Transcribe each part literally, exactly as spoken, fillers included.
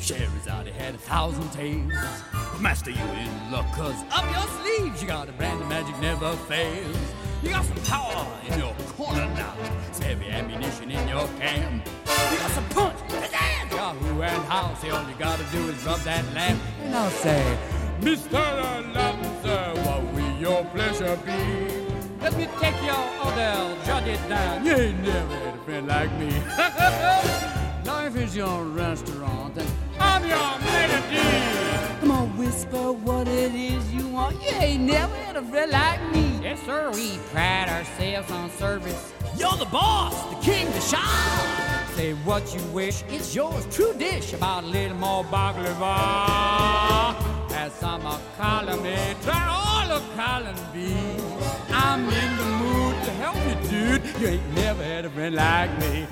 Scheherazade had a thousand tales. Master, you in luck, cause up your sleeves you got a brand of magic never fails. You got some power in your corner now, some heavy ammunition in your camp. You got some punch, pizzazz, Yahoo and how. Say all you gotta do is rub that lamp. And I'll say, Mister Aladdin, sir, what will your pleasure be? Let me take your order, jot it down. You ain't never had a friend like me. Now if it's your restaurant, then I'm your melody. Come on, whisper what it is you want. You ain't never had a friend like me. Yes, sir, we pride ourselves on service. You're the boss, the king, the shah. Say what you wish, it's yours, true dish. About a little more baklava. Have some of column A, try all of column B. I'm in the mood to help you, dude. You ain't never had a friend like me.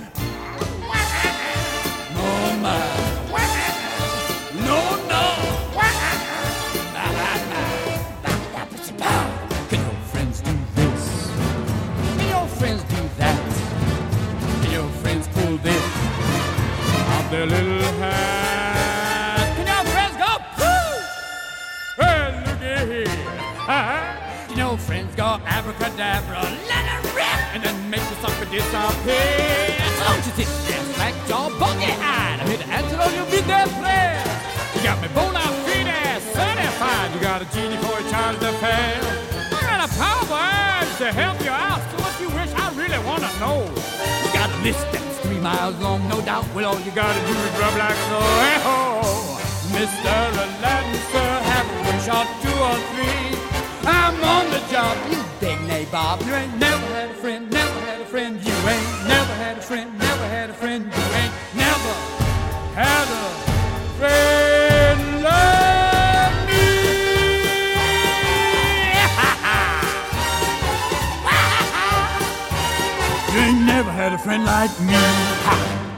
No, man. No, no. Can your friends do this? Can your friends do that? Can your friends pull this off their little hat? Can your friends go, pooh? Well, looky here. Can your friends go abracadabra, let it rip, and then make the sucker disappear? So don't you sit there, slack jaw, buggy-eyed. I'm here to answer all your midnight prayers. You got me bona fide certified. You got a genie for a child to fail. I got a power urge to help you out. So what you wish, I really want to know. You got a list that's three miles long, no doubt. Well, all you got to do is rub like so. Hey-ho, Mister Aladdin, sir, have a wish or two or three. I'm on the job, you big nabob. You ain't never had a friend, never had a friend. You ain't never had a friend, never had a friend. You ain't never had a friend like me. You ain't never had a friend like me. Ha.